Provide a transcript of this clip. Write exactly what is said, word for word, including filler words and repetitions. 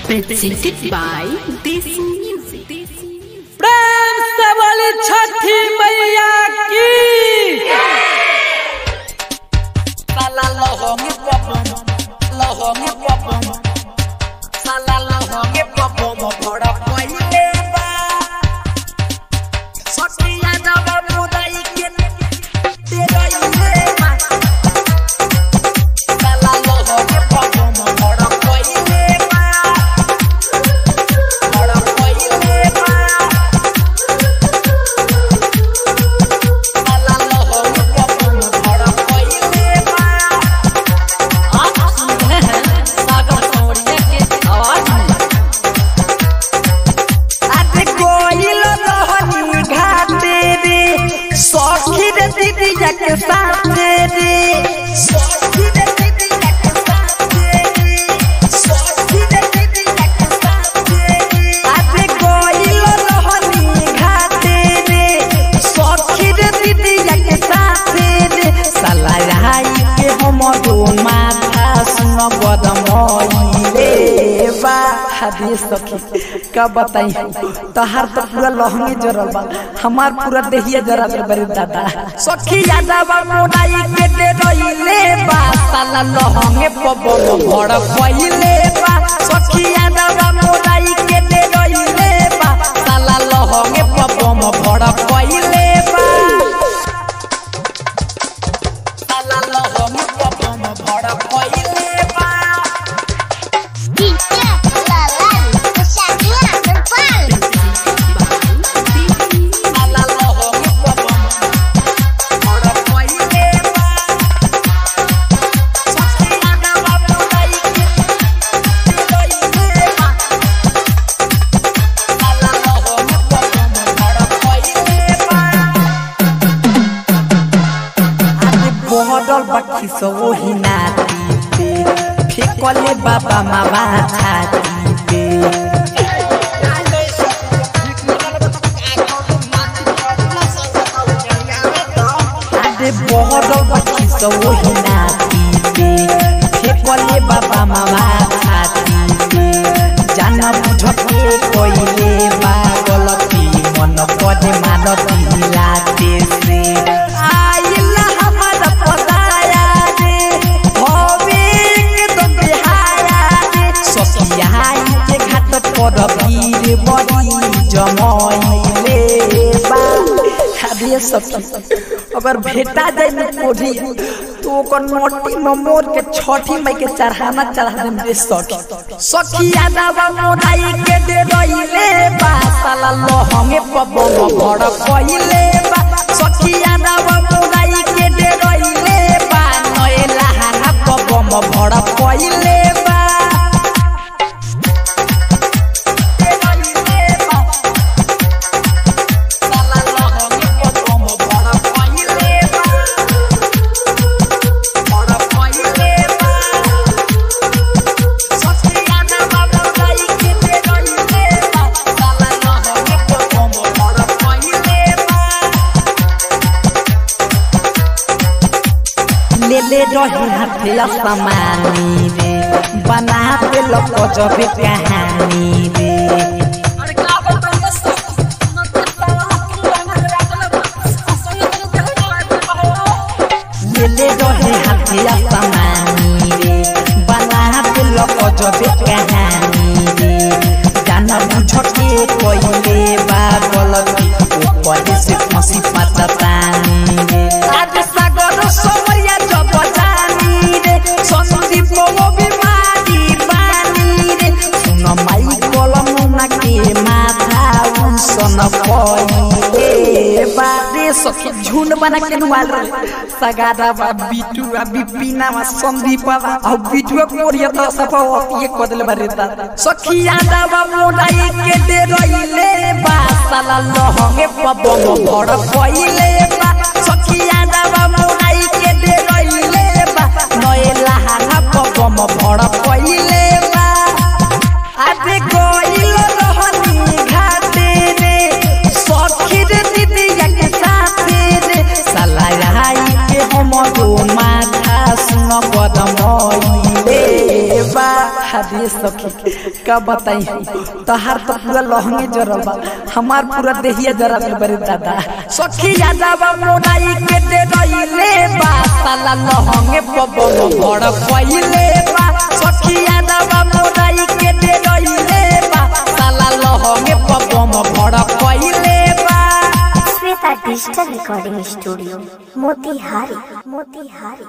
presented by Desi Music. प्रेम से बोली छठी मैया की। Sala lohongi popom, lohongi popom, sala lohongi popom, bora koile ba. Sotiya dawa mudai kin, tera ile ba. Sala lohongi popom, bora koile ba, bora koile ba. Sala lohongi popom, bora koile ba. सागर सौरिया के आवाज में आते कोइल रहनी घाटे रे सखी रे दीदी के साथे रे सखी रे दीदी के साथे रे सखी रे दीदी के साथे रे आते कोइल रहनी घाटे रे सखी रे दीदी के साथे रे साला आई के हम दो माथा सुन बदमोइले बा हदे सखी का बताई तहार तो पूरा लहंगे जरल बा हमार पूरा देहिया जरा दे बरे दादा सखी यादवा मोनाई के दे रहिले बा साला लहंगे पबम भड़ पहिले बा सखी यादवा मोनाई के दे रहिले बा साला लहंगे पबम भड़ पहिले बा साला लहंगे पबम भड़ पहिले बा साला लहंगे पबम भड़ पहिले बा सखी यादवा मोनाई के दे रहिले बा साला लहंगे पबम भड़ पहिले बा आदे बहडल बाकी सो ही नाती पे फेकले बाबा मामा छाती पे आदे बहडल बाकी सो ही नाती पे फेकले बाबा मामा छाती पे जाना बुझके कोइले बा गलती मन पदे मानती लाते से आइला हमारा पताया रे होवे एकदम बिहाया रे सखियाई के घाट पर वीर बड़ी जमैले बा हदे सखी अगर भेटा जाए न कोढ़ी तो ओकर नोटी में मोर के छठी मई के चढ़ाना चढ़ा दे रे सखी सखी यादवा मोनाई के दे रहिले बा साला लहंगे पबम भड़ पहिले बा सखी यादवा मोनाई के दे रहिले बा नए लहाना पबम भड़ पहिले बा दे रहिले बा साला लहंगे पबम भड़ पहिले बा भड़ पहिले बा सखी यादवा मोनाई के दे रहिले बा साला लहंगे पबम भड़ पहिले बा ले ले रही हथिया समानी रे बना पे लोग जबे कहानी रे अरे का बताइए ले ले रही हथिया समानी रे बना पे लोग जबे कहानी रे जाना बुझके कोइले बा गलती ऊपर से फंसी पता रे आज सागर समरिया जब जानी रे संदीप वो बीमारी बानी रे सुन माई कलम ना के माथा उसन पहिले बा रे सखी झुंड बना के नुआल रे सगादा बा बिटू आ बिपिना मा संदीप बा आ बिटू कोरिया त सफा ये कदले बारे दादा सखी यादवा मोनाई के दे रहिले बा साला लहंगे पबम भड़ पहिले बा सखी यादवा मोनाई के दे रहिले बा नए लहाना पबम भड़ पहिले बा आते कोइल रहनी घाटे रे सखी रे दीदी के साथे रे साला आई के हम दो माथा सुन कदम बा दे सखी का बताई तहार तो पूरा लहंगे जरल बा हमार पूरा देहिया जरल बरे दादा सखी यादवा मोराई के दे रहिले बा साला लहंगे पबम भड़ पहिले बा सखी यादवा मोराई के दे रहिले बा साला लहंगे पबम भड़ पहिले बा Shweta digital recording studio Motihari Motihari.